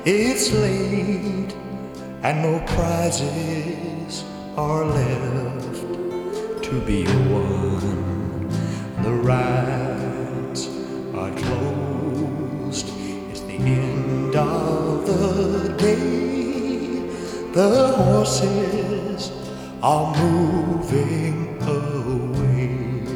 It's late and no prizes are left to be won. The rides are closed. It's the end of the day. The horses are moving away.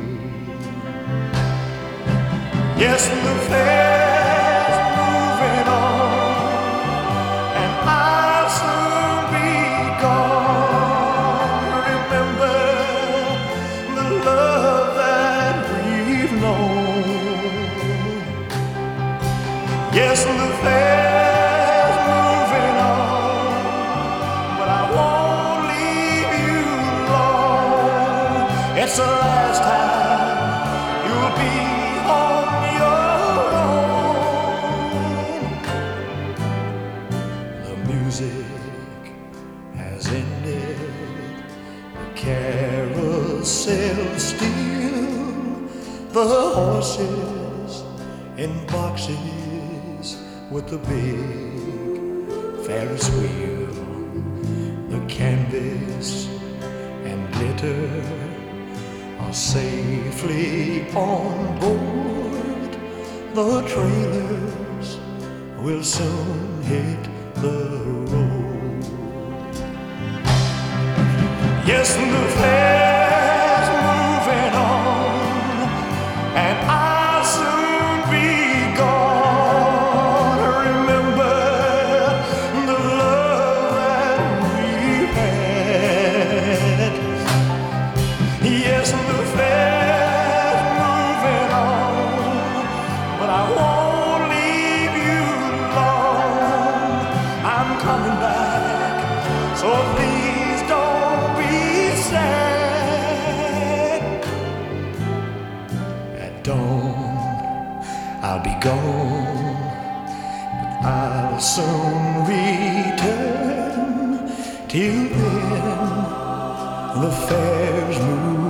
Yes, the fair's moving on, and I'll soon be gone. Remember the love that we've known. Yes, the fair's moving on, but I won't leave you alone. It's the last time you'll be on your own. The music has ended, the carousel still, the horses in boxes with the big Ferris wheel, the canvas and glitter are safely on board. The trailers will soon hit the road. Yes, the fair's moving on, and I'll soon be gone. Remember the love that we've had. Yes, the fair's moving on, but I won't leave you alone. I'm coming back, so please don't be sad. At dawn, I'll be gone, but I'll soon return. Till then, the fair's moving